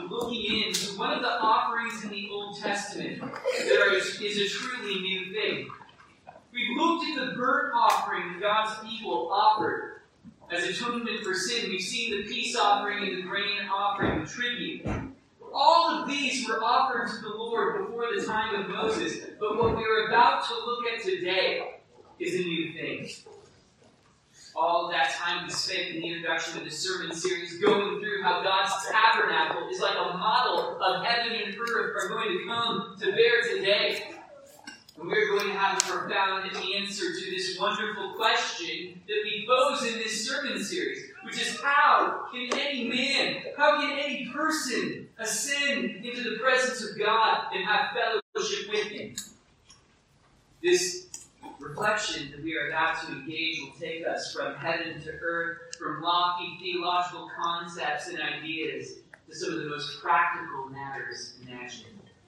looking into one of the offerings in the Old Testament that is a truly new thing. We've looked at the burnt offering that God's people offered as atonement for sin. We've seen the peace offering and the grain offering, the tribute. All of these were offered to the Lord before the time of Moses, but what we are about to look at today is a new thing. All of that time we spent in the introduction of the sermon series going through how God's tabernacle is like a model of heaven and earth are going to come to bear today. And we're going to have a profound answer to this wonderful question that we pose in this sermon series, which is how can any man, how can any person ascend into the presence of God and have fellowship with Him? This reflection that we are about to engage will take us from heaven to earth, from lofty theological concepts and ideas to some of the most practical matters imaginable.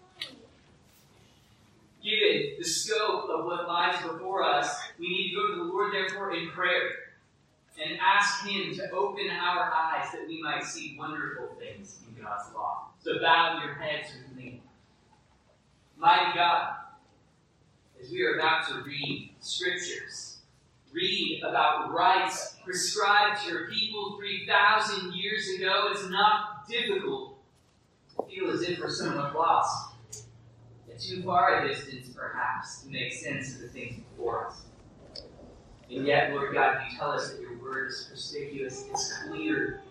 Given the scope of what lies before us, we need to go to the Lord, therefore, in prayer and ask Him to open our eyes that we might see wonderful things in God's law. So bow your heads with me. Mighty God, as we are about to read Scriptures, read about rights prescribed to your people 3,000 years ago, it's not difficult to feel as if we're somewhat lost. Too far a distance, perhaps, to make sense of the things before us. And yet, Lord God, you tell us that your word is perspicuous, it's clear.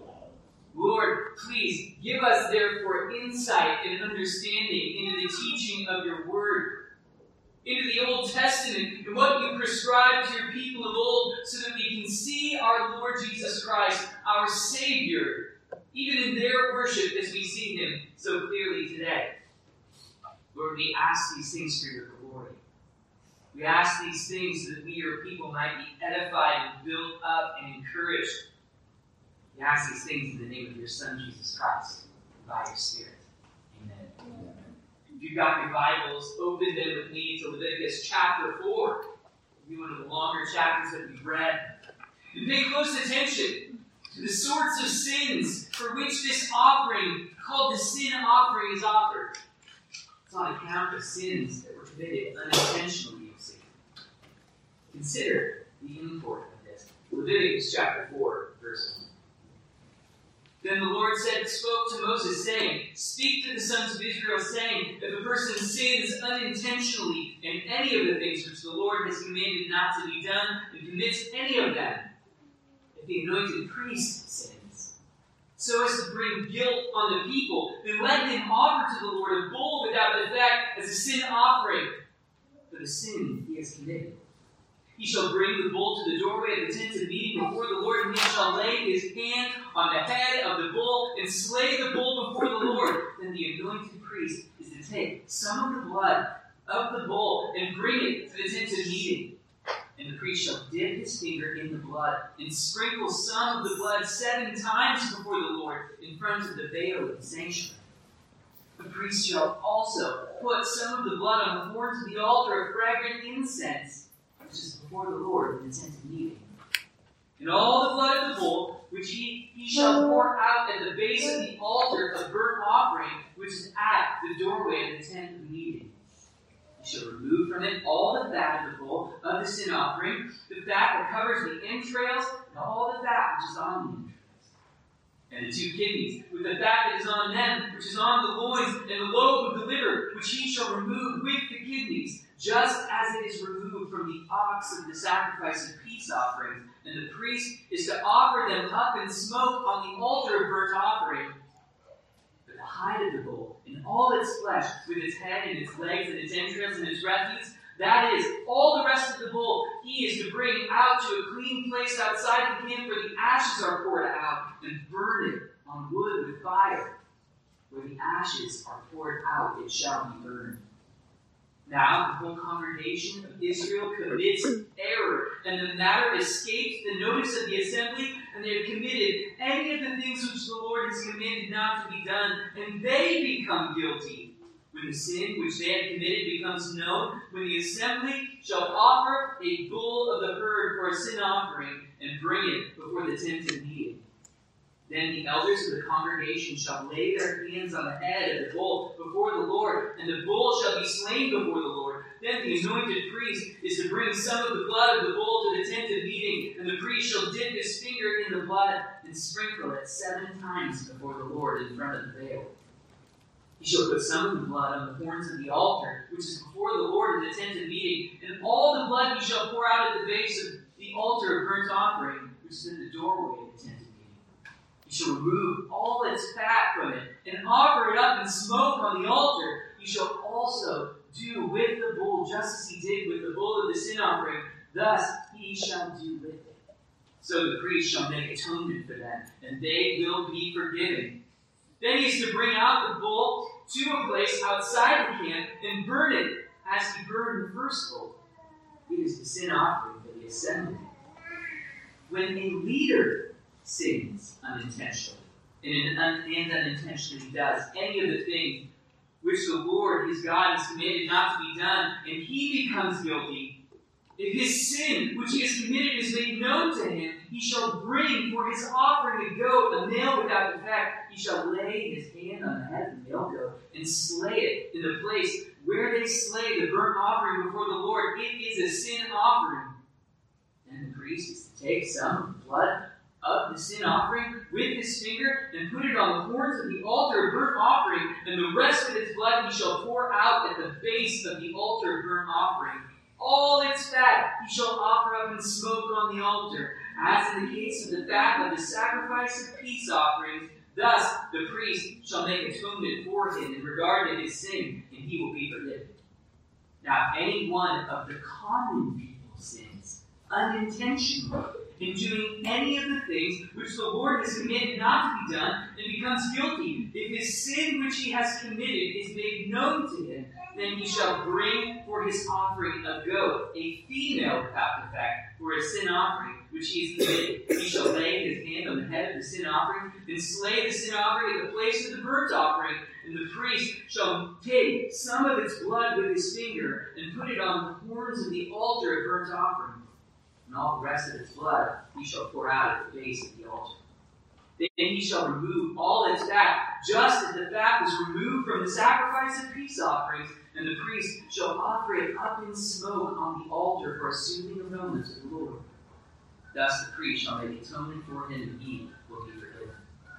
Lord, please give us, therefore, insight and understanding into the teaching of your word, into the Old Testament, and what you prescribed to your people of old, so that we can see our Lord Jesus Christ, our Savior, even in their worship as we see Him so clearly today. Lord, we ask these things for your glory. We ask these things so that we, your people, might be edified and built up and encouraged. We ask these things in the name of your Son, Jesus Christ, and by your Spirit. Amen. If you've got your Bibles, open them with me to Leviticus chapter 4. It'll be one of the longer chapters that we've read. And pay close attention to the sorts of sins for which this offering, called the sin offering, is offered. It's on account of sins that were committed unintentionally, you see. Consider the import of this. Leviticus chapter 4, verse 1. Then the Lord spoke to Moses, saying, "Speak to the sons of Israel, saying, if a person sins unintentionally in any of the things which the Lord has commanded not to be done, and commits any of them, if the anointed priest sins, so as to bring guilt on the people, then let him offer to the Lord a bull without defect as a sin offering for the sin he has committed. He shall bring the bull to the doorway of the tent of meeting before the Lord, and he shall lay his hand on the head of the bull and slay the bull before the Lord. Then the anointed priest is to take some of the blood of the bull and bring it to the tent of meeting. And the priest shall dip his finger in the blood and sprinkle some of the blood 7 times before the Lord in front of the veil of the sanctuary. The priest shall also put some of the blood on the horns of the altar of fragrant incense, which is before the Lord in the tent of meeting. And all the blood of the bull, which he shall pour out at the base of the altar of burnt offering, which is at the doorway of the tent of meeting. He shall remove from it all the fat of the bull of the sin offering, the fat that covers the entrails, and all the fat which is on the entrails. And the 2 kidneys, with the fat that is on them, which is on the loins, and the lobe of the liver, which he shall remove with the kidneys, just as it is removed from the ox of the sacrifice of peace offerings. And the priest is to offer them up in smoke on the altar of burnt offering. But the hide of the bull, and all its flesh, with its head and its legs and its entrails and its refuse, that is, all the rest of the bull, he is to bring out to a clean place outside the camp where the ashes are poured out, and burn it on wood with fire. Where the ashes are poured out, it shall be burned. Now the whole congregation of Israel commits error, and the matter escapes the notice of the assembly, and they have committed any of the things which the Lord has commanded not to be done, and they become guilty. When the sin which they have committed becomes known, when the assembly shall offer a bull of the herd for a sin offering, and bring it before the tent of meeting. Then the elders of the congregation shall lay their hands on the head of the bull before the Lord, and the bull shall be slain before the Lord. Then the anointed priest is to bring some of the blood of the bull to the tent of meeting, and the priest shall dip his finger in the blood and sprinkle it 7 times before the Lord in front of the veil. He shall put some of the blood on the horns of the altar, which is before the Lord in the tent of meeting, and all the blood he shall pour out at the base of the altar of burnt offering, which is in the doorway of the tent of meeting. He shall remove all its fat from it, and offer it up in smoke on the altar. He shall also do with the bull just as he did with the bull of the sin offering. Thus he shall do with it. So the priest shall make atonement for them, and they will be forgiven. Then he is to bring out the bull to a place outside the camp and burn it as he burned the first bull. It is the sin offering for the assembly. When a leader sins unintentionally, and unintentionally does any of the things which the Lord his God has commanded not to be done, and he becomes guilty, if his sin which he has committed is made known to him, he shall bring for his offering a goat, a male without defect. He shall lay his hand on the head of the male goat and slay it in the place where they slay the burnt offering before the Lord. It is a sin offering. And the priest is to take some of the blood of the sin offering with his finger and put it on the horns of the altar of burnt offering, and the rest of its blood he shall pour out at the base of the altar of burnt offering. All its fat he shall offer up in smoke on the altar, as in the case of the fat of the sacrifice of peace offerings. Thus the priest shall make atonement for him in regard to his sin, and he will be forgiven. Now, if any one of the common people sins unintentionally in doing any of the things which the Lord has commanded not to be done, and becomes guilty, if his sin which he has committed is made known to him, then he shall bring for his offering a goat, a female without defect, for a sin offering which he has committed. He shall lay his hand on the head of the sin offering, and slay the sin offering at the place of the burnt offering. And the priest shall take some of its blood with his finger, and put it on the horns of the altar of burnt offering. And all the rest of its blood he shall pour out at the base of the altar. Then he shall remove all its fat, just as the fat was removed from the sacrifice of peace offerings, and the priest shall offer it up in smoke on the altar for a soothing aroma to the Lord. Thus the priest shall make atonement for him, and he will be forgiven.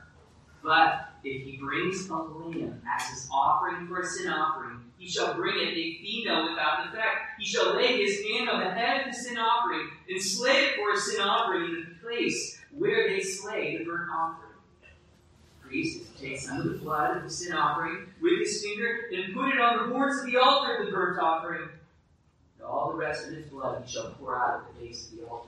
But if he brings a lamb as his offering for a sin offering, he shall bring it a female without defect. He shall lay his hand on the head of the sin offering, and slay it for a sin offering in the place where they slay the burnt offering. The priest is to take some of the blood of the sin offering with his finger, and put it on the horns of the altar of the burnt offering. And all the rest of its blood he shall pour out at the base of the altar.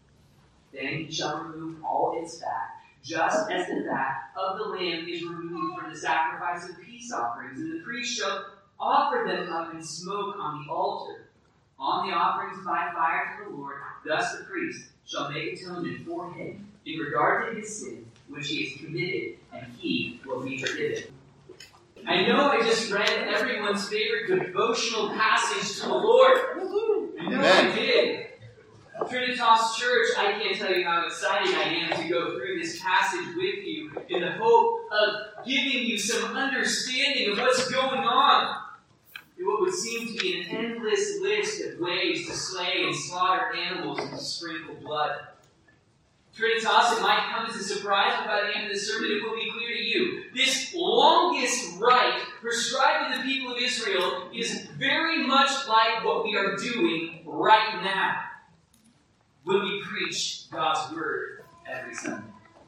Then he shall remove all its fat, just as the fat of the lamb is removed from the sacrifice of peace offerings, and the priest shall offer them up in smoke on the altar, on the offerings by fire to the Lord. Thus the priest shall make atonement for him in regard to his sin which he has committed, and he will be forgiven. I know I just read everyone's favorite devotional passage to the Lord. I know I did. Trinitas Church, I can't tell you how excited I am to go through this passage with you in the hope of giving you some understanding of what's going on in what would seem to be an endless list of ways to slay and slaughter animals and to sprinkle blood. Trinitas, it might come as a surprise, but by the end of the sermon it will be clear to you. This longest rite prescribed to the people of Israel is very much like what we are doing right now when we preach God's Word every Sunday.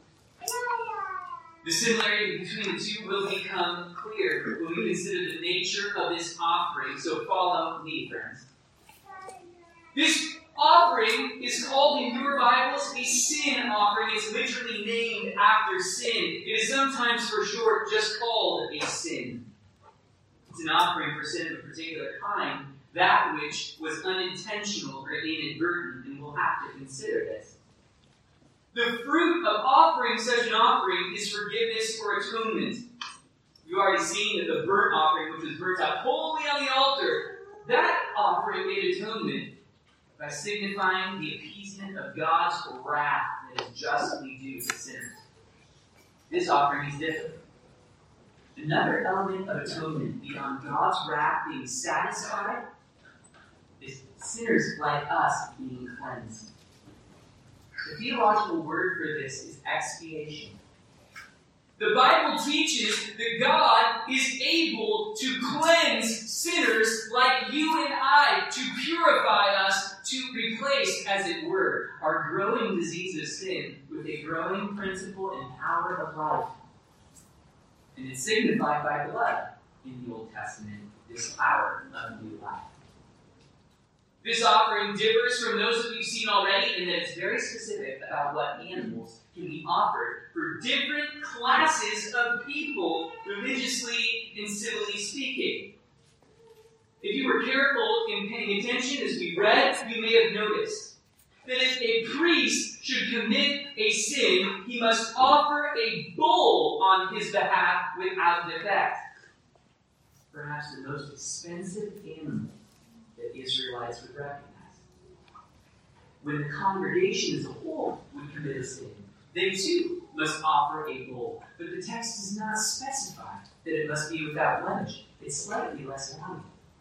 The similarity between the two will become clear when we consider the nature of this offering. So follow me, friends. This offering is called in your Bibles a sin offering. It's literally named after sin. It is sometimes for short just called a sin. It's an offering for sin of a particular kind, that which was unintentional or inadvertent, and we'll have to consider this. The fruit of offering such an offering is forgiveness or atonement. You've already seen that the burnt offering, which was burnt out wholly on the altar, that offering made atonement by signifying the appeasement of God's wrath that is justly due to sinners. This offering is different. Another element of atonement beyond God's wrath being satisfied is sinners like us being cleansed. The theological word for this is expiation. The Bible teaches that God is able to cleanse sinners like you and I, to purify us, to replace, as it were, our growing disease of sin with a growing principle and power of life. And it's signified by blood in the Old Testament, this power of new life. This offering differs from those that we've seen already in that it's very specific about what animals can be offered for different classes of people, religiously and civilly speaking. If you were careful in paying attention as we read, you may have noticed that if a priest should commit a sin, he must offer a bull on his behalf without defect. Perhaps the most expensive animal that Israelites would recognize. When the congregation as a whole would commit a sin, they too must offer a bull. But the text does not specify that it must be without blemish. It's slightly less valuable.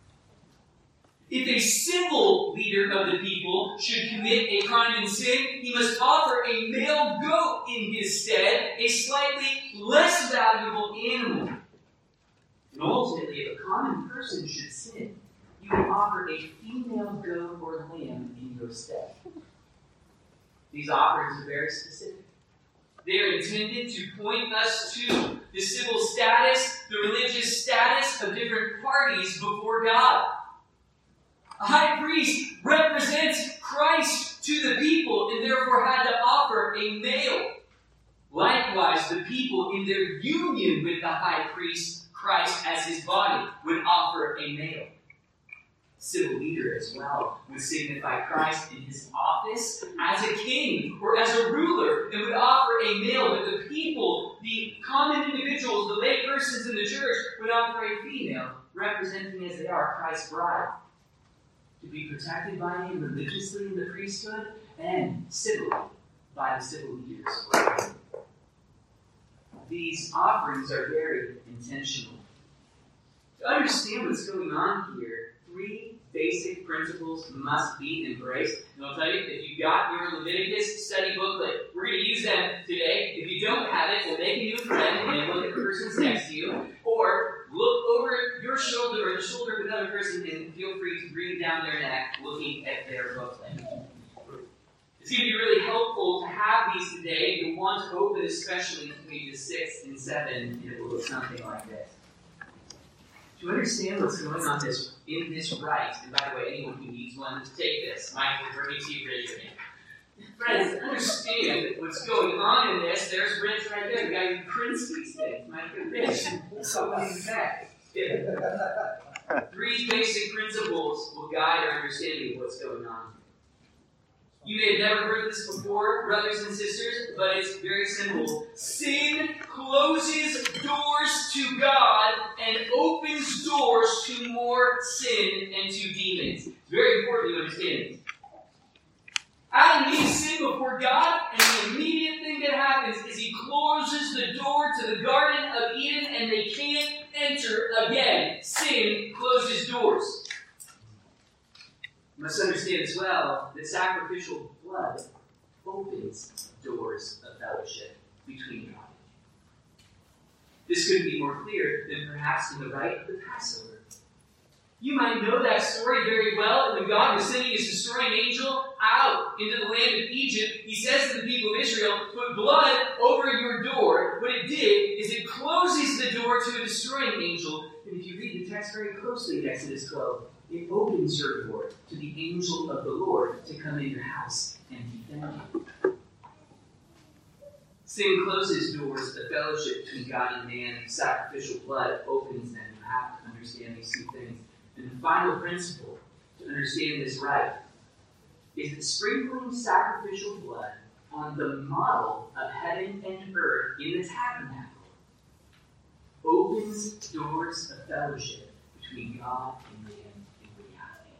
If a civil leader of the people should commit a crime and sin, he must offer a male goat in his stead, a slightly less valuable animal. And ultimately, if a common person should sin, you can offer a female goat or lamb in your stead. These offerings are very specific. They are intended to point us to the civil status, the religious status of different parties before God. A high priest represents Christ to the people and therefore had to offer a male. Likewise, the people in their union with the high priest, Christ as his body, would offer a male. Civil leader as well would signify Christ in his office as a king or as a ruler and would offer a male, but the people, the common individuals, the lay persons in the church would offer a female, representing as they are Christ's bride, to be protected by him religiously in the priesthood and civilly by the civil leaders. These offerings are very intentional. To understand what's going on here, three basic principles must be embraced. And I'll tell you, if you got your Leviticus study booklet, we're going to use them today. If you don't have it, we'll make a new friend and look at the person's next to you. Or look over your shoulder or the shoulder of another person and feel free to breathe down their neck looking at their booklet. It's going to be really helpful to have these today. You'll want to open especially to pages 6 and 7, and it will look something like this. To understand what's going on in this rite, and by the way, anyone who needs one, take this. Mike will bring it to you, raise your hand. Friends, understand what's going on in this. There's Rich right there, the guy who prints these things. Mike and Rich. So what is that? Three basic principles will guide our understanding of what's going on. You may have never heard this before, brothers and sisters, but it's very simple. Sin closes doors to God and opens doors to more sin and to demons. It's very important you understand this. Adam and Eve sin before God, and the immediate thing that happens is he closes the door to the Garden of Eden, and they can't enter again. Sin closes doors. You must understand as well that sacrificial blood opens doors of fellowship between God. This couldn't be more clear than perhaps in the rite of the Passover. You might know that story very well. When God was sending his destroying angel out into the land of Egypt, he says to the people of Israel, put blood over your door. What it did is it closes the door to a destroying angel. And if you read the text very closely in Exodus 12, it opens your door to the angel of the Lord to come in your house and defend you. Sin closes doors to fellowship between God and man. Sacrificial blood opens them. You have to understand these two things. And the final principle to understand this right is that sprinkling sacrificial blood on the model of heaven and earth in the tabernacle opens doors of fellowship between God and man in reality.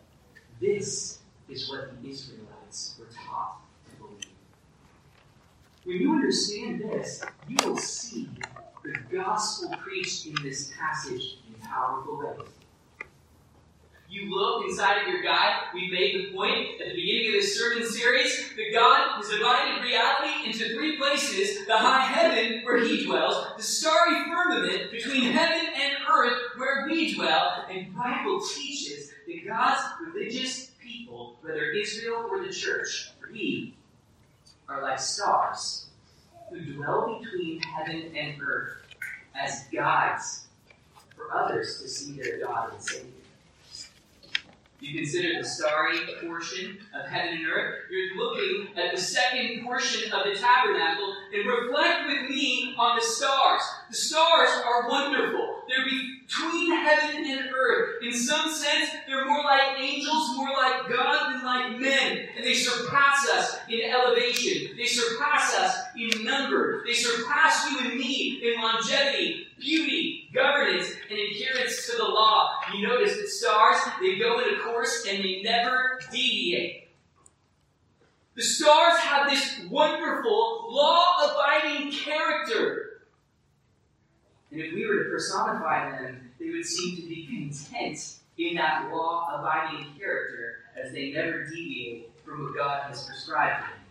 This is what the Israelites were taught to believe. When you understand this, you will see the gospel preached in this passage in powerful ways. You look inside of your guide. We made the point at the beginning of this sermon series that God has divided reality into three places: the high heaven where He dwells, the starry firmament between heaven and earth where we dwell, and the Bible teaches that God's religious people, whether Israel or the church, we are like stars who dwell between heaven and earth as guides for others to see their God and Savior. You consider the starry portion of heaven and earth. You're looking at the second portion of the tabernacle, and reflect with me on the stars. The stars are wonderful. They're between heaven and earth. In some sense, they're more like angels, more like God than like men. And they surpass us in elevation. They surpass us in number. They surpass you and me in longevity, beauty, governance, and adherence to the law. You notice that stars, they go in a course and they never deviate. The stars have this wonderful, law-abiding character. And if we were to personify them, they would seem to be content in that law-abiding character as they never deviate from what God has prescribed for them.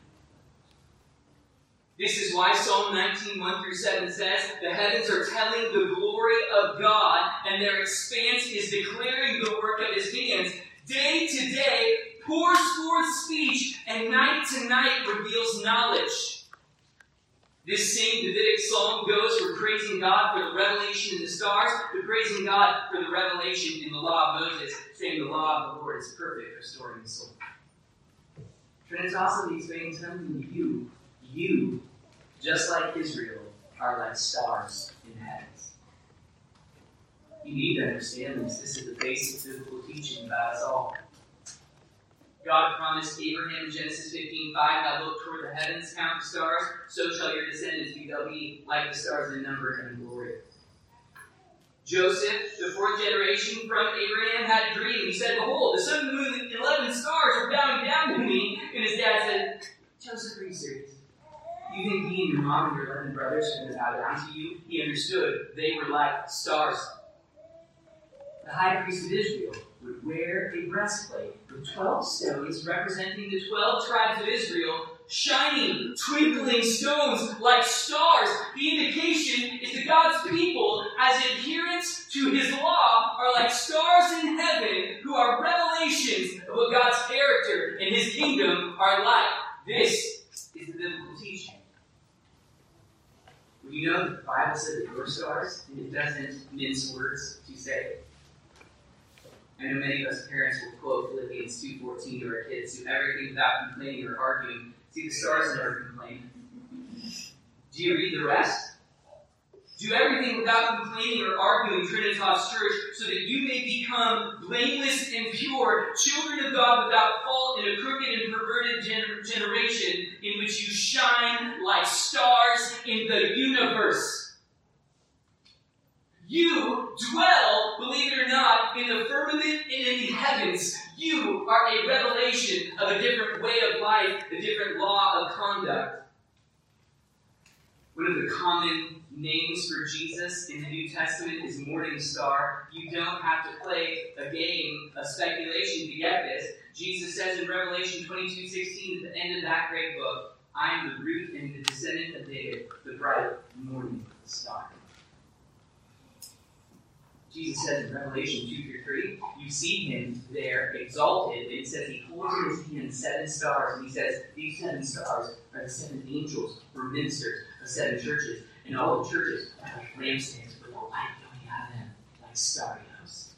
This is why Psalm 19, 1-7 says, the heavens are telling the glory of God, and their expanse is declaring the work of His hands. Day to day pours forth speech, and night to night reveals knowledge. This same Davidic psalm goes from praising God for the revelation in the stars to praising God for the revelation in the law of Moses, saying the law of the Lord is perfect, restoring the soul. Trinitas, these things come to you, just like Israel, are like stars in the heavens. You need to understand this. This is the basic biblical teaching about us all. God promised Abraham in Genesis 15:5, "Now look toward the heavens, count the stars, so shall your descendants be. They'll be like the stars in number and in glory." Joseph, the fourth generation from Abraham, had a dream. He said, "Behold, the sun, the moon, and 11 stars are bowing down to me." And his dad said, "Joseph, are you serious? You think me and your mom and your 11 brothers are going to bow down to you?" He understood they were like stars. The high priest of Israel would wear a breastplate with 12 stones representing the 12 tribes of Israel, shining, twinkling stones like stars. The indication is that God's people, as adherents to His law, are like stars in heaven who are revelations of what God's character and His kingdom are like. This is the biblical teaching. Well, you know that the Bible says that we're stars, and it doesn't mince words to say. I know many of us parents will quote Philippians 2:14 to our kids: "Do everything without complaining or arguing." See, the stars never complain. Do you read the rest? "Do everything without complaining or arguing, Trinitas Church, so that you may become blameless and pure, children of God without fault in a crooked and perverted generation, in which you shine like stars in the universe." You dwell, believe it or not, in the firmament and in the heavens. You are a revelation of a different way of life, a different law of conduct. One of the common names for Jesus in the New Testament is Morning Star. You don't have to play a game of speculation to get this. Jesus says in Revelation 22:16 at the end of that great book, "I am the root and the descendant of David, the bright morning star." Jesus says in Revelation 2-3, you see Him there exalted, and it says He holds in His hand 7 stars, and He says these 7 stars are the 7 angels or ministers of 7 churches, and all the churches are like lampstands with a light going out of them, like starry hosts.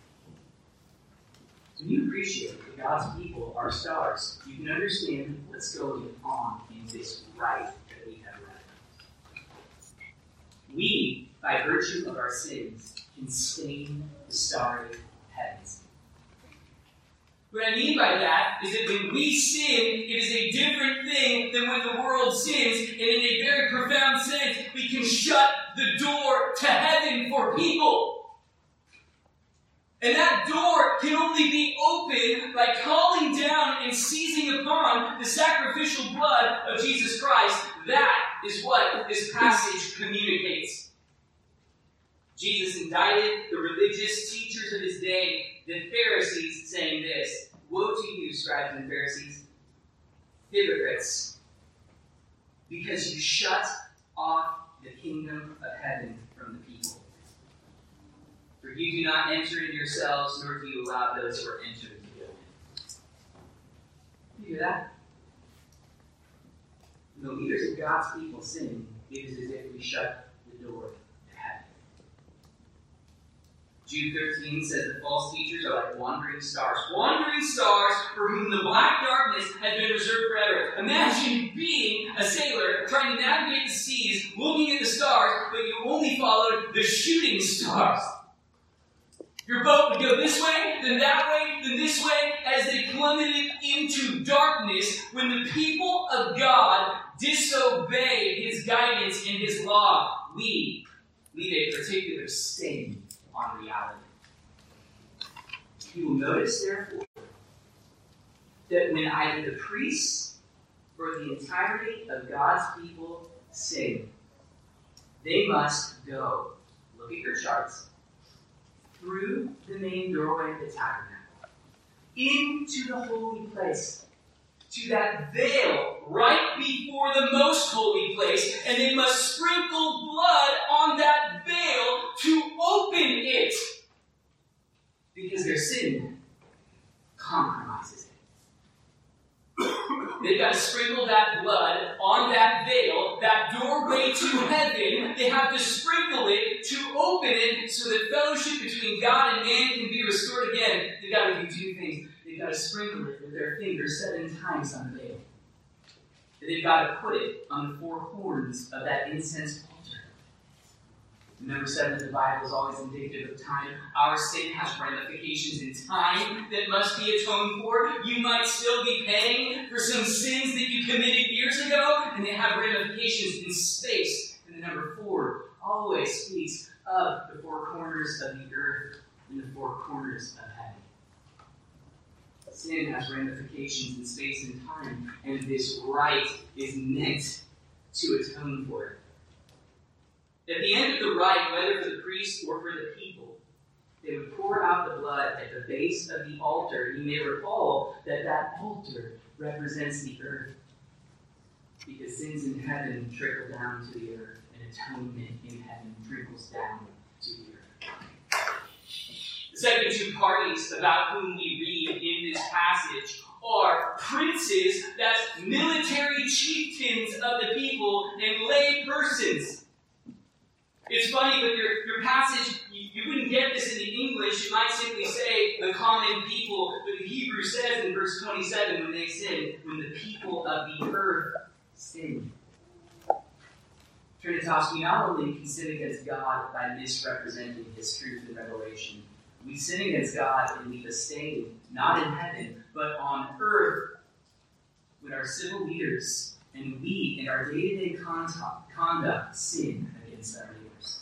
So when you appreciate that God's people are stars, you can understand what's going on in this right that we have read. We, by virtue of our sins, can stain the starry heavens. What I mean by that is that when we sin, it is a different thing than when the world sins, and in a very profound sense, we can shut the door to heaven for people. And that door can only be opened by calling down and seizing upon the sacrificial blood of Jesus Christ. That is what this passage communicates. Jesus indicted the religious teachers of his day, the Pharisees, saying this, "Woe to you, scribes and Pharisees, hypocrites, because you shut off the kingdom of heaven from the people. For you do not enter in yourselves, nor do you allow those who are entering to go in." You hear that? When the leaders of God's people sin, it is as if we shut the door to heaven. Jude 13 says the false teachers are like wandering stars. Wandering stars for whom the black darkness has been reserved forever. Imagine being a sailor trying to navigate the seas, looking at the stars, but you only followed the shooting stars. Your boat would go this way, then that way, then this way, as they plummeted into darkness when the people of God disobeyed his guidance and his law. We leave a particular stain on reality. You will notice, therefore, that when either the priests or the entirety of God's people sin, they must go, look at your charts, through the main doorway of the tabernacle, into the holy place, to that veil right before the most holy place, and they must sprinkle blood on that veil to open it, because their sin compromises it. They've got to sprinkle that blood on that veil, that doorway to heaven. They have to sprinkle it to open it so that fellowship between God and man can be restored again. They've got to do two things. They've got to sprinkle it with their fingers 7 times on the veil. They've got to put it on the 4 horns of that incense altar. Number 7 in the Bible is always indicative of time. Our sin has ramifications in time that must be atoned for. You might still be paying for some sins that you committed years ago, and they have ramifications in space. And the number 4 always speaks of the 4 corners of the earth and the 4 corners of heaven. Sin has ramifications in space and time, and this rite is meant to atone for it. At the end of the rite, whether for the priest or for the people, they would pour out the blood at the base of the altar. You may recall that that altar represents the earth, because sins in heaven trickle down to the earth, and atonement in heaven trickles down to the earth. The second 2 parties about whom we read in this passage are princes, that's military chieftains of the people, and lay persons. It's funny, but your passage, you wouldn't get this in the English. It might simply say the common people, but the Hebrew says in verse 27 when they sin, when the people of the earth sin. Trinitas, we not only can sin against God by misrepresenting his truth and revelation, we sin against God and leave a stain, not in heaven, but on earth, when our civil leaders and we in our day-to-day conduct sin against our neighbors.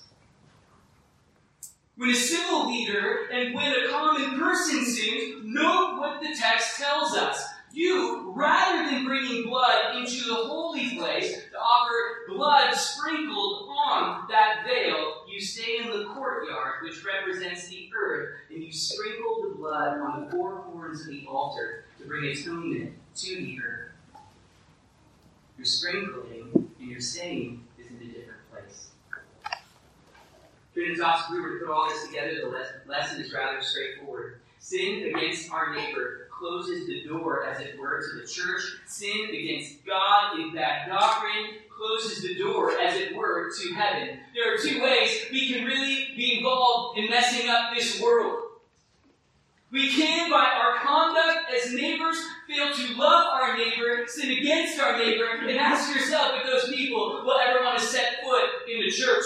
When a civil leader and when a common person sins, note what the text tells us. You, rather than bringing blood into the holy place to offer blood sprinkled on that veil, you stay in the courtyard, which represents the earth, and you sprinkle the blood on the 4 horns of the altar to bring atonement to the earth. Your sprinkling and your staying is in a different place. Trinitas, if we were to put all this together, the lesson is rather straightforward. Sin against our neighbor closes the door, as it were, to the church. Sin against God in bad doctrine closes the door, as it were, to heaven. There are 2 ways we can really be involved in messing up this world. We can, by our conduct as neighbors, fail to love our neighbor, sin against our neighbor, and ask yourself if those people will ever want to set foot in the church.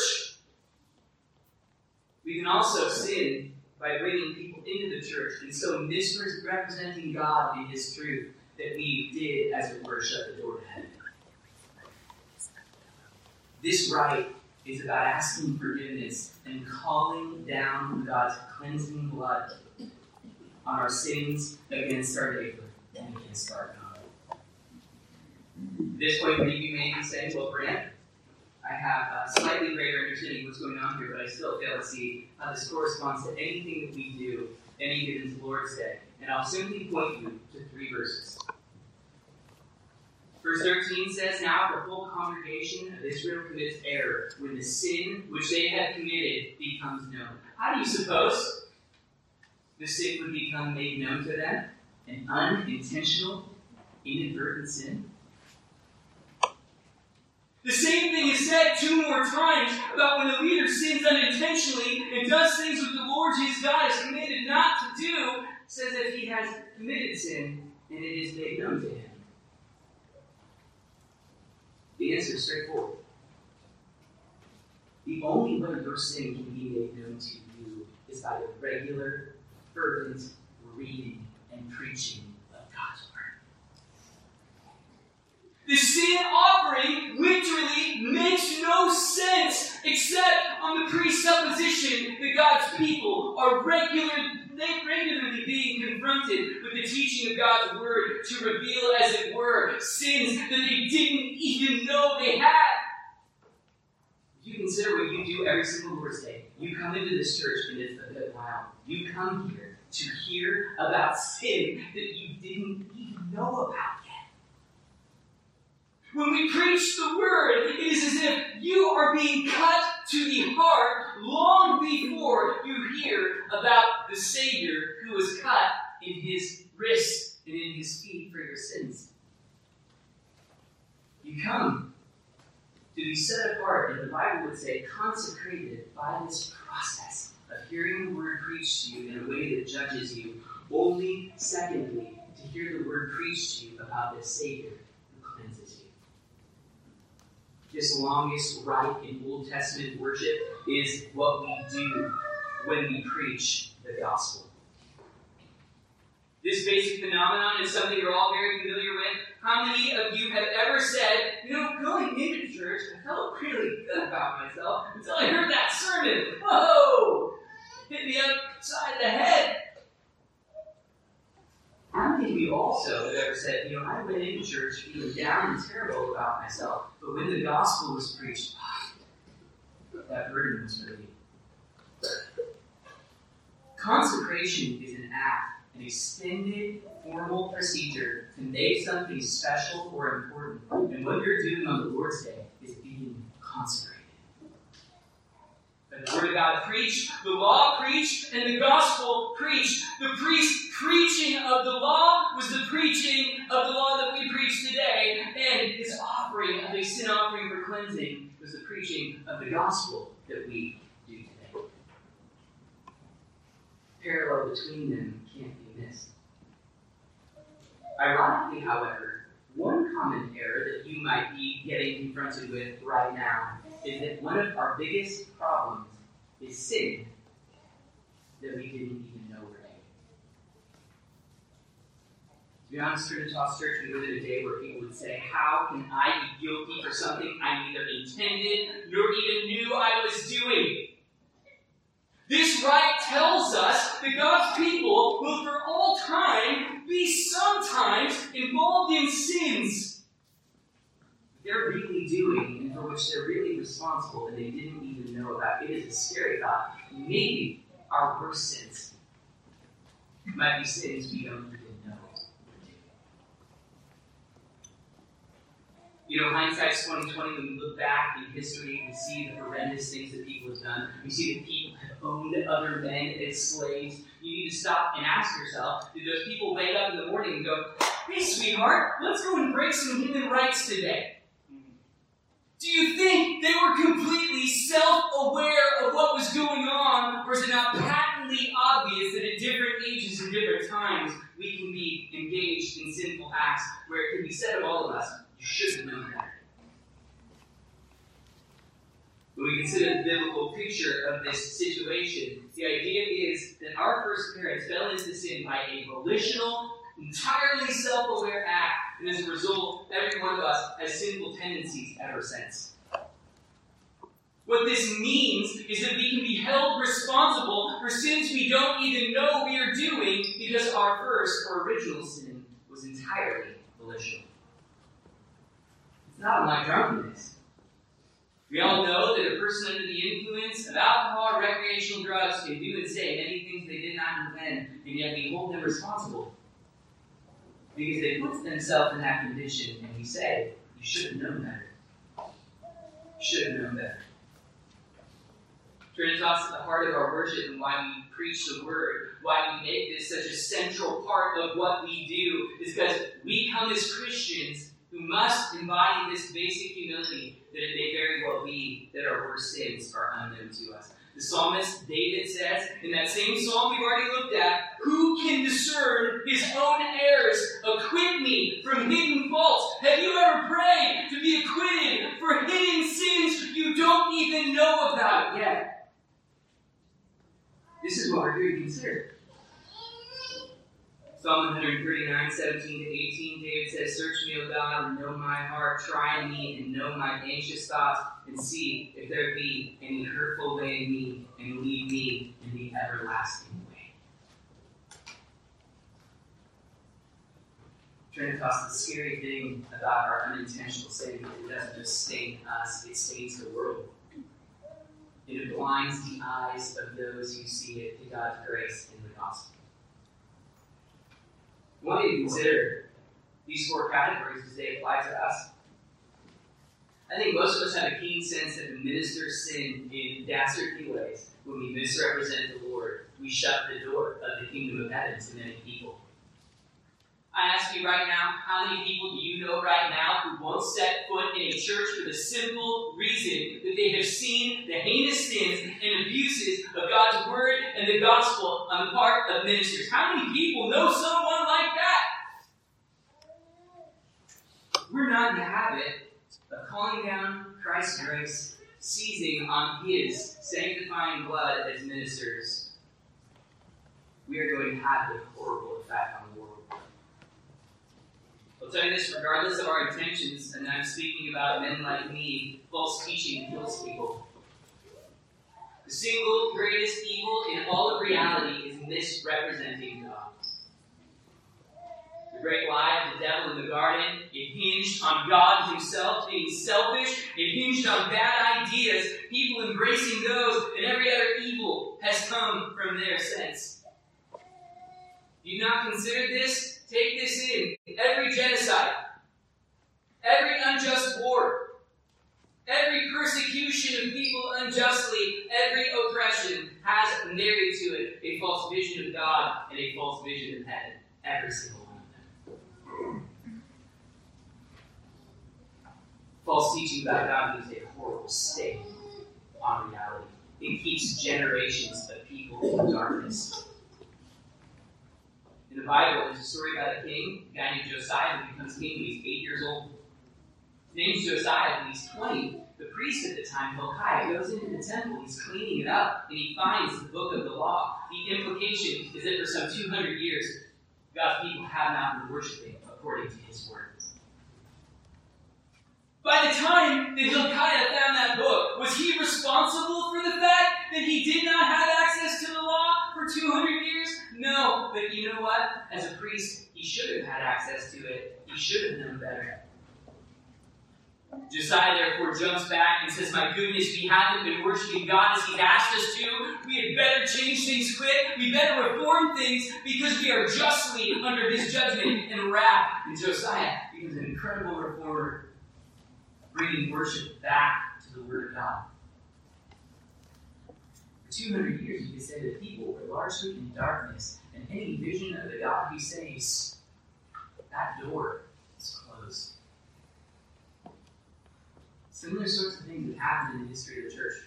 We can also sin by bringing people into the church and so misrepresenting God in his truth that we did, as it were, shut the door to heaven. This rite is about asking forgiveness and calling down God's cleansing blood on our sins against our neighbor and against our God. At this point, many of you may be saying, well, Brant, I have a slightly greater understanding of what's going on here, but I still fail to see how this corresponds to anything that we do any given Lord's Day. And I'll simply point you to 3 verses. Verse 13 says, now the whole congregation of Israel commits error when the sin which they have committed becomes known. How do you suppose the sin would become made known to them? An unintentional, inadvertent sin? The same thing is said 2 more times about when the leader sins unintentionally and does things which the Lord his God has commanded not to do, says that he has committed sin and it is made known to him. The answer is straightforward. The only way your sin can be made known to you is by the regular, fervent reading and preaching of God's Word. The sin offering literally makes no sense except on the presupposition that God's people are regularly being confronted with the teaching of God's Word to reveal, as it were, sins that they didn't even know they had. If you consider what you do every single Lord's Day, you come into this church and it's a bit wild. You come here to hear about sin that you didn't even know about yet. When we preach the Word, it is as if you are being cut to the heart long before you hear about the Savior who was cut in his wrists and in his feet for your sins. You come to be set apart, and the Bible would say consecrated by this process of hearing the Word preached to you in a way that judges you. Only, secondly, to hear the Word preached to you about this Savior who cleanses you. This longest rite in Old Testament worship is what we do when we preach the gospel. This basic phenomenon is something you're all very familiar with. How many of you have ever said, going into church, I felt really good about myself until I heard that sermon. Whoa! Hit me upside the head. How many of you also have ever said, I went into church feeling down and terrible about myself, but when the gospel was preached, that burden was relieved. Consecration is an act, an extended, formal procedure to make something special or important. And what you're doing on the Lord's Day is being consecrated. The Word of God preached, the law preached, and the gospel preached. The priest's preaching of the law was the preaching of the law that we preach today, and his offering of a sin offering for cleansing was the preaching of the gospel that we do today. Parallel between them can't be missed. Ironically, however, one common error that you might be getting confronted with right now is that one of our biggest problems is sin that we didn't even know we're in. To be honest, Trinity Church, we live in a day where people would say, how can I be guilty for something I neither intended nor even knew I was doing? This rite tells us that God's people will for all time be sometimes involved in sins they're really doing and for which they're really responsible and they didn't even know about. It is a scary thought. Maybe our worst sins might be sins we don't even know we're doing. Hindsight's 20/20. When we look back in history, we see the horrendous things that people have done. We see that people have owned other men as slaves. You need to stop and ask yourself, did those people wake up in the morning and go, hey, sweetheart, let's go and break some human rights today? Do you think they were completely self-aware of what was going on, or is it not patently obvious that at different ages and different times we can be engaged in sinful acts where it can be said of all of us, you should have known that? When we consider the biblical picture of this situation, the idea is that our first parents fell into sin by a volitional, entirely self-aware act, and as a result, every one of us has sinful tendencies ever since. What this means is that we can be held responsible for sins we don't even know we are doing because our first or original sin was entirely volitional. It's not like drunkenness. We all know that a person under the influence of alcohol or recreational drugs can do and say many things they did not intend, and yet we hold them responsible because they put themselves in that condition, and we say, you should have known better. You should have known better. Trinitas at the heart of our worship and why we preach the Word, why we make this such a central part of what we do, is because we come as Christians who must embody this basic humility that it may very well be that our worst sins are unknown to us. The psalmist David says, in that same psalm we've already looked at, who can discern his own errors? Acquit me from hidden faults. Have you ever prayed to be acquitted for hidden sins you don't even know about yet? This is what we're here to consider. Psalm 139, 17 to 18, David says, search me, O God, and know my heart. Try me and know my anxious thoughts, and see if there be any hurtful way in me, and lead me in the everlasting way. Trinitas, the scary thing about our unintentional sin is it doesn't just stain us, it stains the world. It blinds the eyes of those who see it to God's grace in the gospel. I want you to consider these four categories as they apply to us. I think most of us have a keen sense that the ministers sin in dastardly ways. When we misrepresent the Lord, we shut the door of the kingdom of heaven to many people. I ask you right now, how many people do you know right now who won't set foot in a church for the simple reason that they have seen the heinous sins and abuses of God's word and the gospel on the part of ministers? How many people know someone like that? We're not in the habit of calling down Christ's grace, seizing on His sanctifying blood as ministers. We are going to have a horrible effect on the world. I'll tell you this, regardless of our intentions, and I'm speaking about men like me, false teaching kills people. The single greatest evil in all of reality is misrepresenting God. The great lie of the devil in the garden, it hinged on God Himself being selfish. It hinged on bad ideas, people embracing those, and every other evil has come from there since. Do you not consider this? Take this in. Every genocide, every unjust war, every persecution of people unjustly, every oppression has married to it a false vision of God and a false vision of heaven. Every single one of them. False teaching about God leaves a horrible stain on reality. It keeps generations of people in darkness. In the Bible, there's a story about a king, a guy named Josiah, who becomes king when he's 8 years old. His name's Josiah. When he's 20, the priest at the time, Hilkiah, goes into the temple. He's cleaning it up, and he finds the book of the law. The implication is that for some 200 years, God's people have not been worshiping according to His word. By the time that Hilkiah found that book, was he responsible for the fact that he did not have access to the law for 200 years? No, but you know what? As a priest, he should have had access to it. He should have known better. Josiah therefore jumps back and says, my goodness, we haven't been worshiping God as He's asked us to. We had better change things quick. We better reform things because we are justly under His judgment and wrath. And Josiah becomes an incredible reformer, bringing worship back to the Word of God. For 200 years, you could say that people were largely in darkness, and any vision of the God who saves, that door is closed. Similar sorts of things have happened in the history of the church.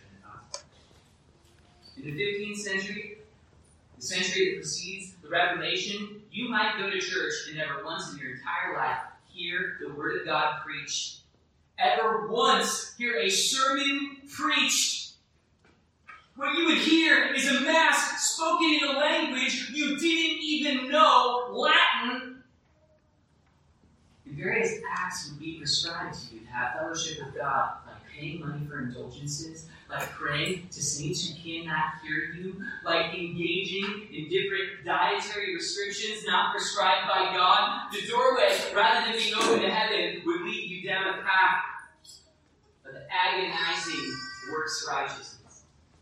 In the 15th century, the century that precedes the Reformation, you might go to church and never once in your entire life hear the Word of God preached. Ever once hear a sermon preached. What you would hear is a mass spoken in a language you didn't even know, Latin. And various acts would be prescribed to you to have fellowship with God, like paying money for indulgences, like praying to saints who cannot hear you, like engaging in different dietary restrictions not prescribed by God. The doorway, rather than being open to heaven, would lead you down a path of the agonizing works righteousness.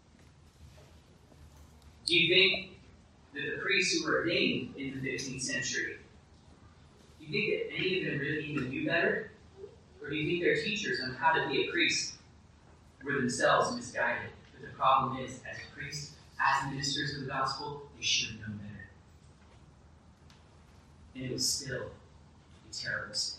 Do you think that the priests who were ordained in the 15th century, do you think that any of them really even knew better? Or do you think their teachers on how to be a priest were themselves misguided? But the problem is, as priests, as ministers of the gospel, they should have known better. And it was still a terrible sin.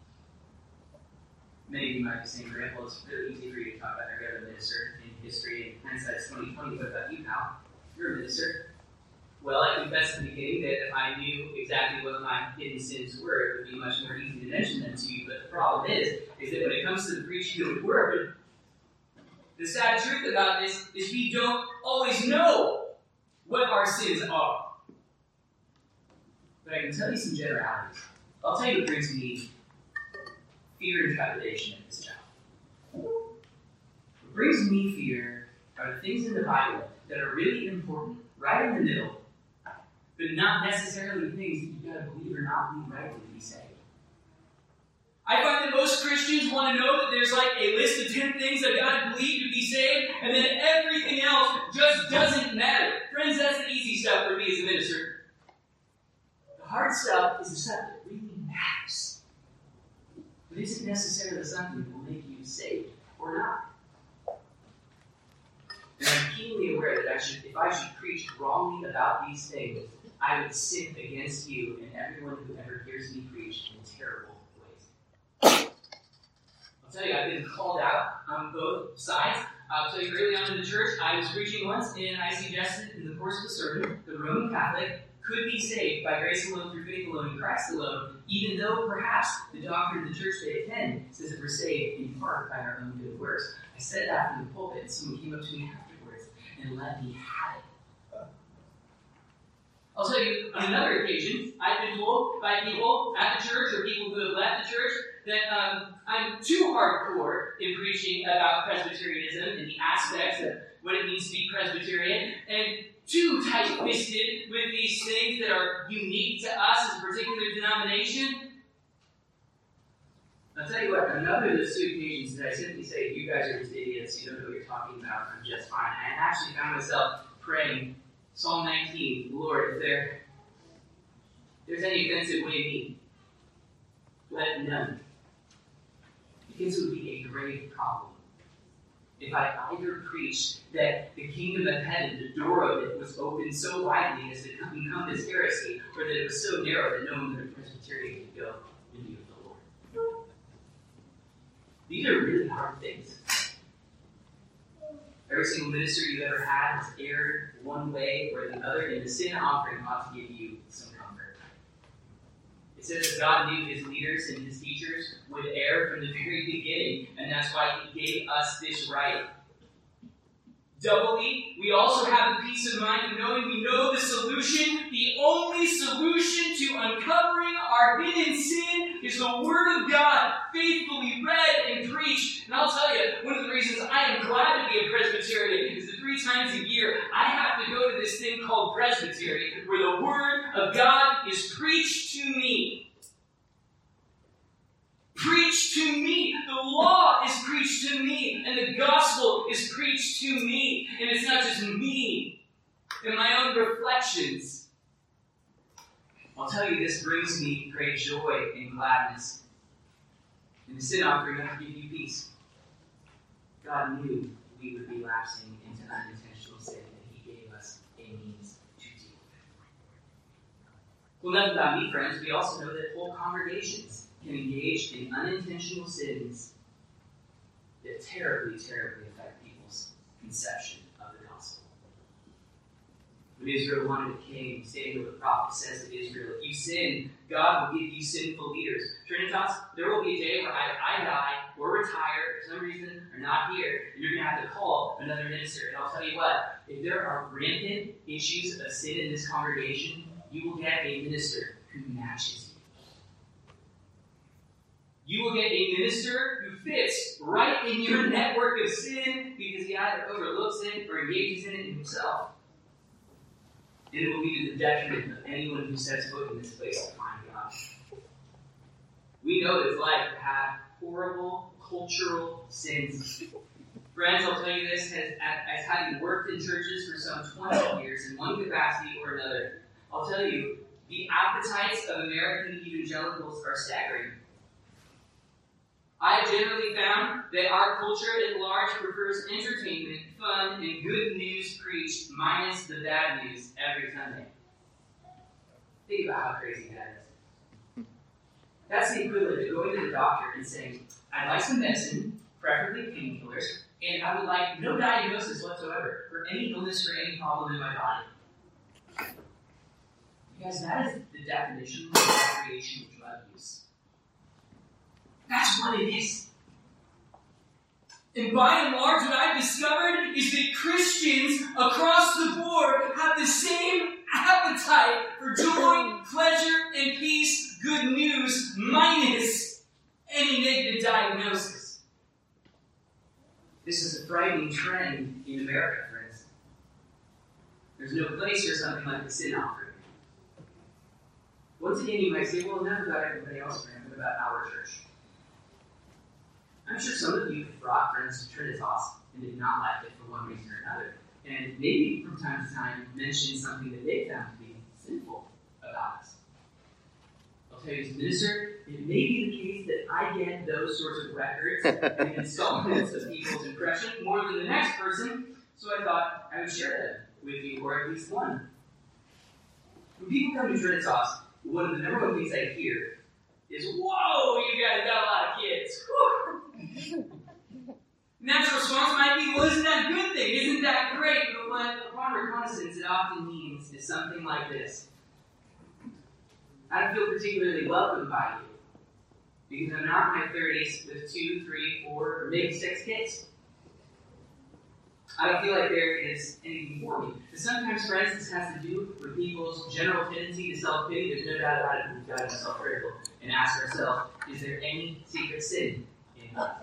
Many of you might be saying, Grant, well, it's really easy for you to talk about every other minister in history, and hindsight's 2020. What about you, pal? You're a minister. Well, I confessed in the beginning that if I knew exactly what my hidden sins were, it would be much more easy to mention them to you. But the problem is that when it comes to the preaching of the word, the sad truth about this is we don't always know what our sins are. But I can tell you some generalities. I'll tell you what brings me fear and trepidation at this job. What brings me fear are the things in the Bible that are really important, right in the middle, but not necessarily things that you've got to believe or not believe rightly to be saved. I find that most Christians want to know that there's like a list of 10 things I've got to believe to be saved, and then everything else just doesn't matter. Friends, that's the easy stuff for me as a minister. The hard stuff is the stuff that really matters, but isn't necessarily something that will make you saved or not. And I'm keenly aware that if I should preach wrongly about these things, I would sin against you and everyone who ever hears me preach in terrible ways. I'll tell you, I've been called out on both sides. I'll tell you, early on in the church, I was preaching once, and I suggested in the course of the sermon, the Roman Catholic could be saved by grace alone, through faith alone, in Christ alone, even though perhaps the doctrine of the church they attend says that we're saved in part by our own good works. I said that from the pulpit, and someone came up to me afterwards and let me have it. I'll tell you, on another occasion, I've been told by people at the church or people who have left the church that I'm too hardcore in preaching about Presbyterianism and the aspects of what it means to be Presbyterian, and too tight-fisted with these things that are unique to us as a particular denomination. I'll tell you what, on another of those two occasions did I simply say, you guys are just idiots, you don't know what you're talking about, I'm just fine. I actually found myself praying Psalm 19, Lord, if there's any offensive way in me, let none. Because it would be a grave problem if I either preached that the kingdom of heaven, the door of it, was open so widely as to encompass heresy, or that it was so narrow that no one but a Presbyterian could go and be with the Lord. These are really hard things. Every single minister you've ever had has erred one way or the other, and the sin offering ought to give you some comfort. It says that God knew his leaders and his teachers would err from the very beginning, and that's why he gave us this right. Doubly, we also have the peace of mind of knowing we know the solution. The only solution to uncovering our hidden sin is the Word of God, faithfully read and preached. And I'll tell you, one of the reasons I am glad to be a Presbyterian is that 3 times a year I have to go to this thing called Presbytery, where the Word of God is preached to me. Preached to me. The law is preached to me, and the gospel is preached to me. And it's not just me and my own reflections. I'll tell you, this brings me great joy and gladness. In the sin offering, I give you peace. God knew we would be lapsing into unintentional sin, and he gave us a means to deal with it. Well, enough about me, friends. We also know that whole congregations can engage in unintentional sins that terribly, terribly affect people's conception of the gospel. When Israel wanted a king, Samuel the prophet says to Israel, if you sin, God will give you sinful leaders. Trinitas, there will be a day where either I die or retire for some reason or not here, and you're going to have to call another minister. And I'll tell you what, if there are rampant issues of sin in this congregation, you will get a minister who matches you. You will get a minister who fits right in your network of sin because he either overlooks it or engages in it himself. And it will be to the detriment of anyone who sets foot in this place to find God. We know what it's like to have horrible cultural sins. Friends, I'll tell you this, as having worked in churches for some 20 years in one capacity or another, I'll tell you, the appetites of American evangelicals are staggering. I have generally found that our culture at large prefers entertainment, fun, and good news preached minus the bad news every Sunday. Think about how crazy that is. That's the equivalent of going to the doctor and saying, I'd like some medicine, preferably painkillers, and I would like no diagnosis whatsoever for any illness or any problem in my body. Because that is the definition of recreational drug use. That's what it is. And by and large, what I've discovered is that Christians across the board have the same appetite for joy, pleasure, and peace, good news, minus any negative diagnosis. This is a frightening trend in America, friends. There's no place for something like the sin offering. Once again, you might say, well, enough about everybody else, friend, but about our church. I'm sure some of you have brought friends to Trinitas and did not like it for one reason or another. And maybe from time to time mention something that they found to be sinful about us. I'll tell you as a minister, it may be the case that I get those sorts of records and installments of people's impression more than the next person, so I thought I would share them with you, or at least one. When people come to Trinitas, one of the number one things I hear is, whoa, you guys got a lot of kids. Whew. Natural response might be, well, isn't that a good thing? Isn't that great? But what, upon reconnaissance, it often means is something like this. I don't feel particularly welcomed by you because I'm not in my 30s with 2, 3, 4, or maybe 6 kids. I don't feel like there is anything for me. And sometimes, friends, this has to do with people's general tendency to self-pity. There's no doubt about it. We've got to be self-critical and ask ourselves, is there any secret sin in us?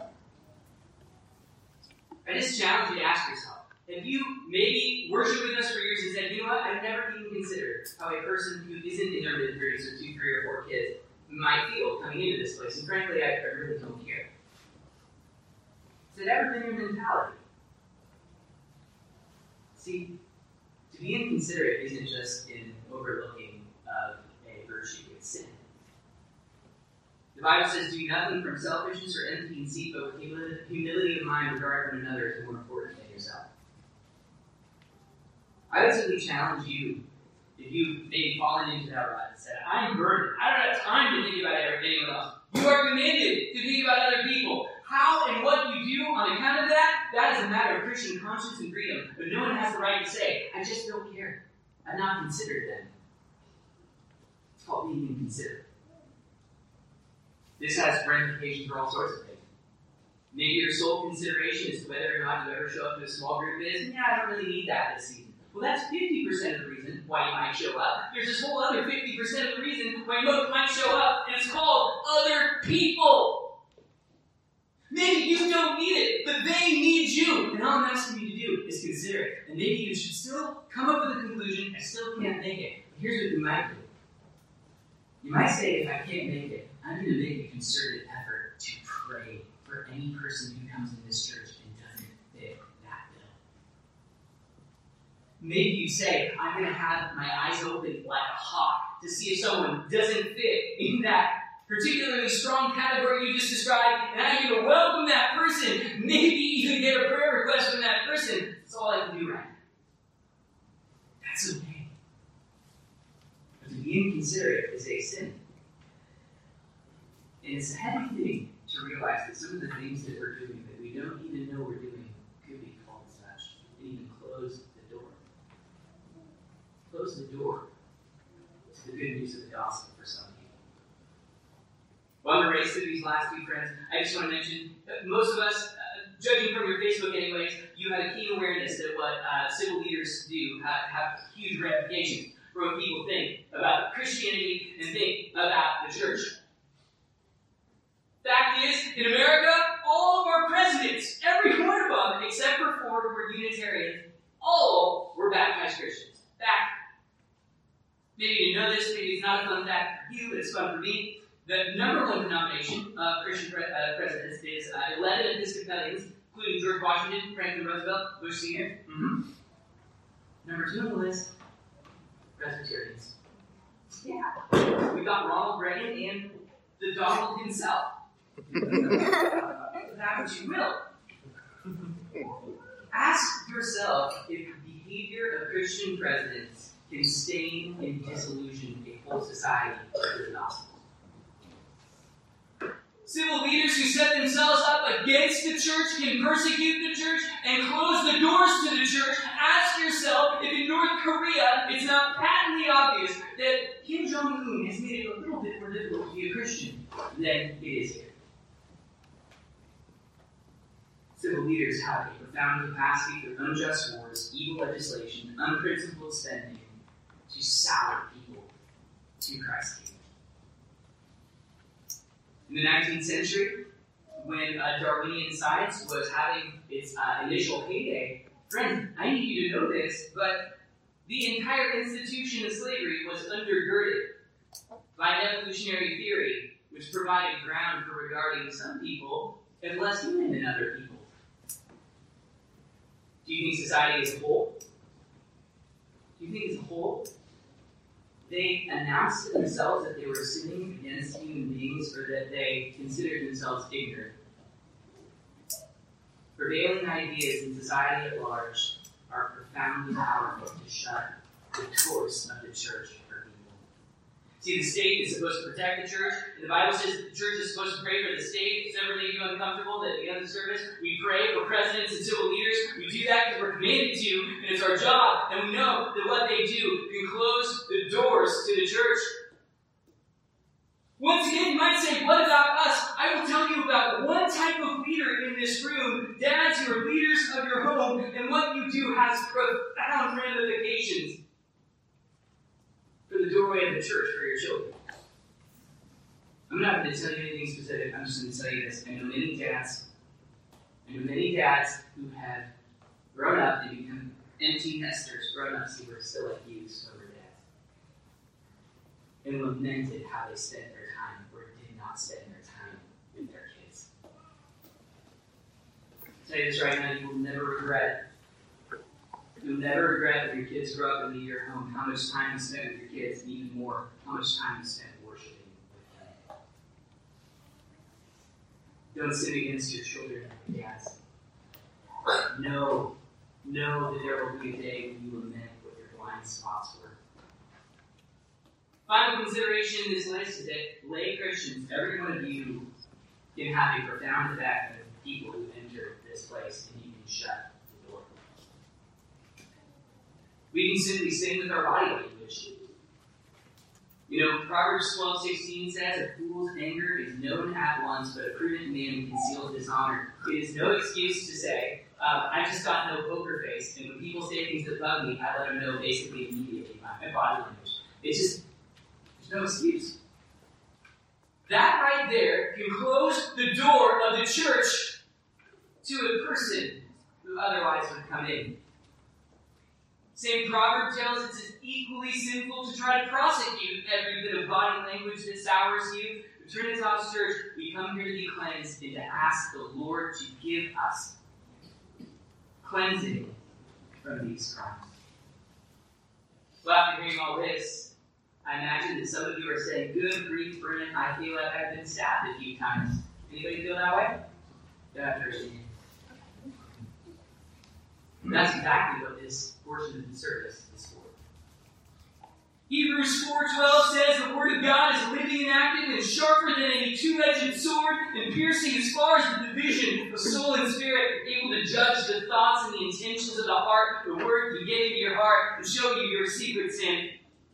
I just challenge you to ask yourself, have you maybe worshiped with us for years and said, you know what, I've never even considered how a person who isn't in their mid-30s or 2, 3, or 4 kids might feel coming into this place. And frankly, I really don't care. Has it ever been your mentality? See, to be inconsiderate isn't just an overlooking of a virtue, it's sin. The Bible says, do nothing from selfishness or empty conceit, but with humility of mind regard one another is more important than yourself. I would simply challenge you, if you've maybe fallen into that rut and said, I'm burdened, I don't have time to think about anyone else. You are commanded to think about other people. How and what you do on account of that is a matter of Christian conscience and freedom. But no one has the right to say, I just don't care. I've not considered them. It's called being inconsiderate. This has ramifications for all sorts of things. Maybe your sole consideration is whether or not you ever show up to a small group is, yeah, I don't really need that this season. Well, that's 50% of the reason why you might show up. There's this whole other 50% of the reason why you might show up, and it's called other people. Maybe you don't need it, but they need you. And all I'm asking you to do is consider it. And maybe you should still come up with a conclusion, I still can't make it. Here's what you might do. You might say, if I can't make it, I'm going to make a concerted effort to pray for any person who comes in this church and doesn't fit that bill. Maybe you say, I'm going to have my eyes open like a hawk to see if someone doesn't fit in that particularly strong category you just described, and I'm going to welcome that person, maybe even get a prayer request from that person. That's all I can do right now. That's okay. But to be inconsiderate is a sin. And it's a heavy thing to realize that some of the things that we're doing that we don't even know we're doing could be called such, and even close the door. Close the door to the good news of the gospel for some people. Well, I'm going to race through these last few, friends. I just want to mention, most of us, judging from your Facebook anyways, you have a keen awareness that what civil leaders do have huge ramifications for what people think about Christianity and think about the church. fact is, in America, all of our presidents, every one of them, except for Ford, were Unitarians, all were baptized Christians. Fact. Maybe you know this, maybe it's not a fun fact for you, but it's fun for me. The number one denomination of Christian presidents is 11 Episcopalians, including George Washington, Franklin Roosevelt, Bush Sr. Number 2 on the list, Presbyterians. Yeah. We got Ronald Reagan and the Donald himself. That what you will. Ask yourself if the behavior of Christian presidents can stain and disillusion a whole society with the gospel. Civil leaders who set themselves up against the church can persecute the church and close the doors to the church. Ask yourself if in North Korea it's not patently obvious that Kim Jong-un has made it a little bit more difficult to be a Christian than it is here. Civil leaders have a profound capacity for unjust wars, evil legislation, unprincipled spending to sour people to Christ's kingdom. In the 19th century, when Darwinian science was having its initial heyday, friends, I need you to know this, but the entire institution of slavery was undergirded by an evolutionary theory, which provided ground for regarding some people as less human than other people. Do you think society as a whole? Do you think as a whole, they announced to themselves that they were sinning against human beings or that they considered themselves ignorant? Prevailing ideas in society at large are profoundly powerful to shut the doors of the church for people. See, the state is supposed to protect the church, and the Bible says that the church is supposed to pray for the state. If it's ever made you uncomfortable that at the end of the service we pray for presidents and civil leaders, we do that because we're commanded to, and it's our job, and we know that what they do can close the doors to the church. Once again, you might say, what about us? I will tell you about one type of leader in this room. Dads, you are leaders of your home, and what you do has profound ramifications for the doorway of the church for your children. I'm not going to tell you anything specific. I'm just going to tell you this. I know many dads who have grown up and become empty nesters, grown-ups who were still at use over dads, and lamented how they spent their time or did not spend their time with their kids. I'll tell you this right now, you will never regret. You'll never regret if your kids grow up into your home how much time you spent with your kids, and even more, how much time you spent worshiping with them. Don't sin against your children, dads. Know that there will be a day when you lament what your blind spots were. Final consideration in this list is that lay Christians, every one of you, can have a profound effect on the people who enter this place, and you can shut the door. We can simply sing with our body language. You know, Proverbs 12:16 says, a fool's anger is known at once, but a prudent man conceals dishonor. It is no excuse to say, I just got no poker face, and when people say things that bug me, I let them know basically immediately by my body language. It's just, there's no excuse. That right there can close the door of the church to a person who otherwise would come in. Same proverb tells us it's equally sinful to try to prosecute every bit of body language that sours you. At Trinity House Church, we come here to be cleansed and to ask the Lord to give us cleansing from these crimes. Well, after hearing all this, I imagine that some of you are saying, good grief, Brennan, I feel like I've been stabbed a few times. Anybody feel that way? Yeah, that's exactly what this portion of the service is for. Hebrews 4:12 says the Word of God is living and active and sharper than any two-edged sword and piercing as far as the division of soul and spirit, able to judge the thoughts and the intentions of the heart, the Word to get into your heart and show you your secret sin.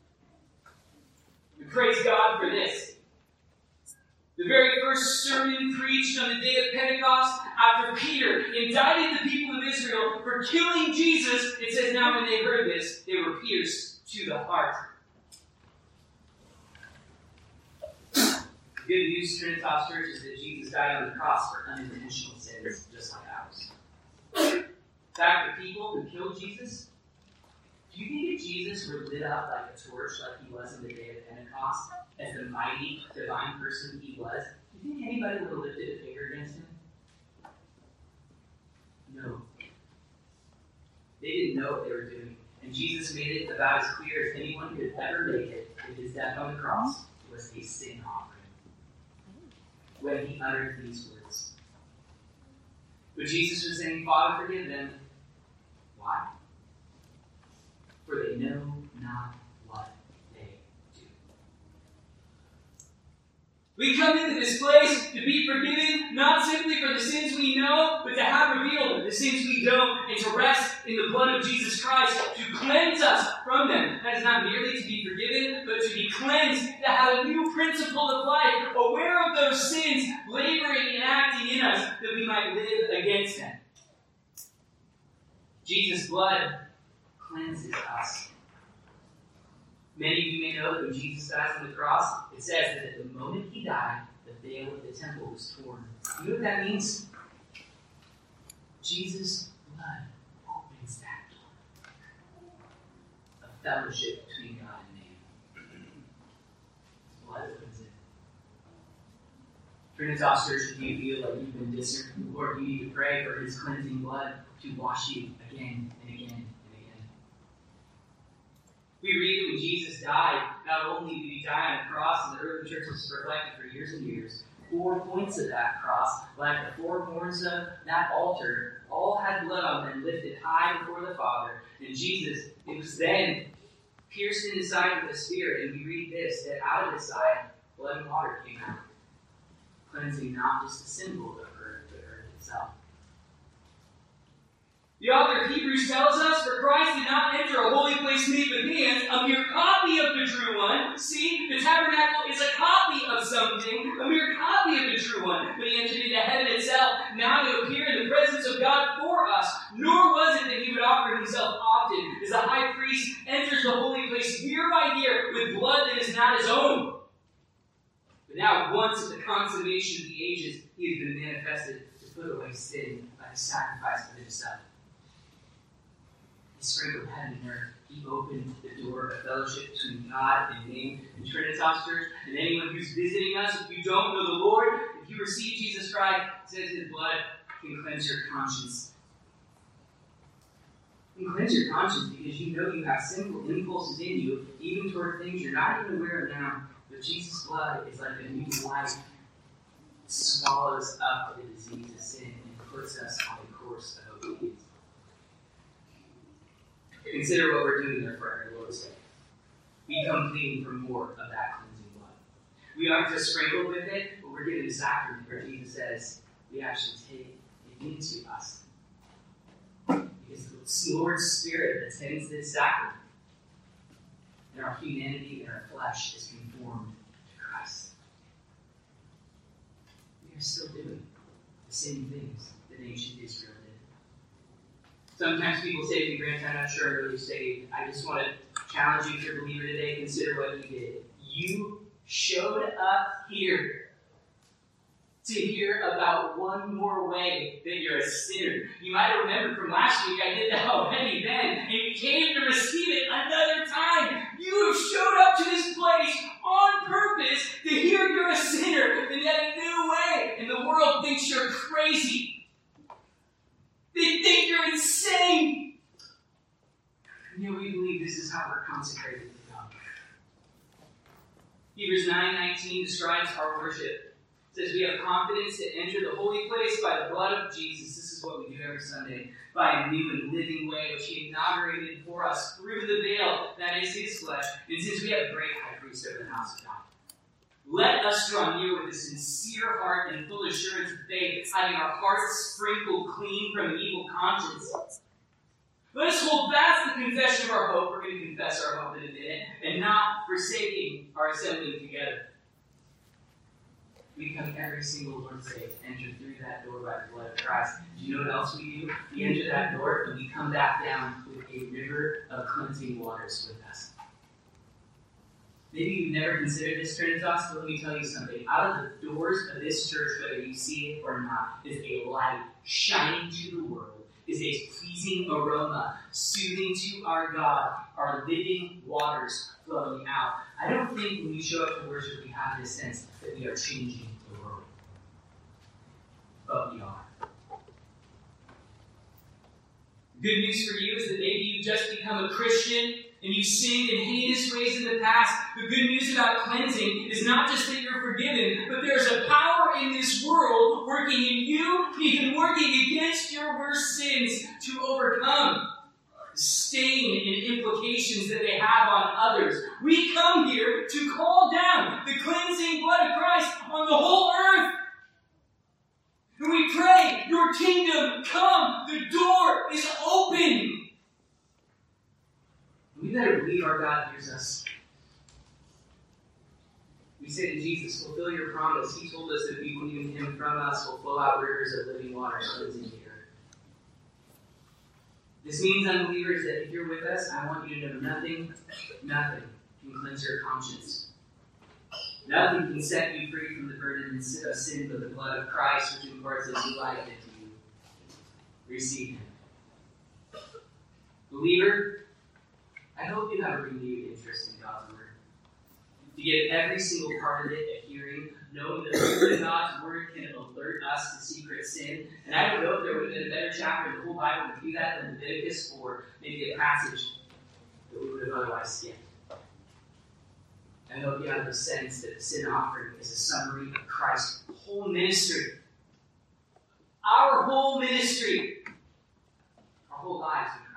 We praise God for this. The very first sermon preached on the day of Pentecost, after Peter indicted the people of Israel for killing Jesus, it says now when they heard this, they were pierced to the heart. The good news, Trinitas Church, is that Jesus died on the cross for unintentional sins, just like ours. In fact, the people who killed Jesus, do you think if Jesus were lit up like a torch like he was in the day of Pentecost, as the mighty, divine person he was, do you think anybody would have lifted a finger against him? No. They didn't know what they were doing. And Jesus made it about as clear as anyone could ever make it that his death on the cross was a sin offering when he uttered these words. But Jesus was saying, Father, forgive them. Why? For they know not what they do. We come into this place to be forgiven, not simply for the sins we know, but to have revealed the sins we don't, and to rest in the blood of Jesus Christ to cleanse us from them. That is not merely to be forgiven, but to be cleansed, to have a new principle of life, aware of those sins laboring and acting in us, that we might live against them. Jesus' blood cleanses us. Many of you may know that when Jesus dies on the cross, it says that at the moment he died, the veil of the temple was torn. You know what that means? Jesus' blood opens that door. A fellowship between God and man. His blood opens it. Trinitas Church, if you feel like you've been discerned from the Lord, you need to pray for his cleansing blood to wash you again and again and again. We read that when Jesus died, not only did he die on a cross, and the early church has reflected for years and years, 4 points of that cross, like the 4 horns of that altar, all had blood on them lifted high before the Father. And Jesus, it was then pierced in his side with the Spirit, and we read this, that out of his side, blood and water came out, cleansing not just the symbol of earth, but earth itself. The author of Hebrews tells us, for Christ did not enter a holy place made with hands, a mere copy of the true one. See, the tabernacle is a copy of something, a mere copy of the true one. But he entered into heaven itself, now to appear in the presence of God for us. Nor was it that he would offer himself often, as the high priest enters the holy place year by year with blood that is not his own. But now, once at the consummation of the ages, he has been manifested to put away sin by the sacrifice of himself. He sprinkled heaven and earth. He opened the door of fellowship between God and man and Trinitas Church. And anyone who's visiting us, if you don't know the Lord, if you receive Jesus Christ, it says his blood can cleanse your conscience. You can cleanse your conscience because you know you have sinful impulses in you, even toward things you're not even aware of now. But Jesus' blood is like a new life. It swallows up the disease of sin and puts us on the course of obedience. Consider what we're doing there for our Lord's sake. We come clean from more of that cleansing blood. We aren't just sprinkled with it, but we're given a sacrament where Jesus says we actually take it into us. Because the Lord's Spirit attends this sacrament. And our humanity and our flesh is conformed to Christ. We are still doing the same things that ancient Israel did. Sometimes people say to me, Grant, I'm not sure I'm really saved. I just want to challenge you, if you're a believer today, consider what you did. You showed up here to hear about one more way that you're a sinner. You might have remembered from last week, I did that already then, and you came to receive it another time. You have showed up to this place on purpose to hear you're a sinner in that new way, and the world thinks you're crazy. They think you're insane. And yet we believe this is how we're consecrated to God. Hebrews 9:19 describes our worship. It says we have confidence to enter the holy place by the blood of Jesus. This is what we do every Sunday. By a new and living way which he inaugurated for us through the veil, that is his flesh. And since we have a great high priest over the house of God, let us draw near with a sincere heart and full assurance of faith, having our hearts sprinkled clean from an evil conscience. Let us hold fast the confession of our hope. We're going to confess our hope in a minute, and not forsaking our assembling together. We come every single Lord's Day, enter through that door by the blood of Christ. Do you know what else we do? We enter that door, and we come back down with a river of cleansing waters with us. Maybe you've never considered this, Trinitas, but let me tell you something. Out of the doors of this church, whether you see it or not, is a light shining to the world, is a pleasing aroma, soothing to our God, our living waters flowing out. I don't think when we show up to worship, we have this sense that we are changing the world. But we are. The good news for you is that maybe you've just become a Christian and you've sinned in heinous ways in the past. The good news about cleansing is not just that you're forgiven, but there's a power in this world working in you, even working against your worst sins to overcome the stain and implications that they have on others. We come here to call down the cleansing blood of Christ on the whole earth. And we pray, your kingdom come. The door is open. We better believe our God hears us. We say to Jesus, fulfill your promise. He told us that if we believe in him, from us will flow out rivers of living water cleansing the earth. This means, unbelievers, that if you're with us, I want you to know nothing can cleanse your conscience. Nothing can set you free from the burden of sin but the blood of Christ, which imparts a new life into you. Receive him. Believer, I hope you have a renewed interest in God's Word. To give every single part of it a hearing, knowing that God's Word can alert us to secret sin. And I don't know if there would have been a better chapter in the whole Bible to do that than Leviticus, or maybe a passage that we would have otherwise skipped. I hope you have the sense that the sin offering is a summary of Christ's whole ministry. Our whole ministry. Our whole lives.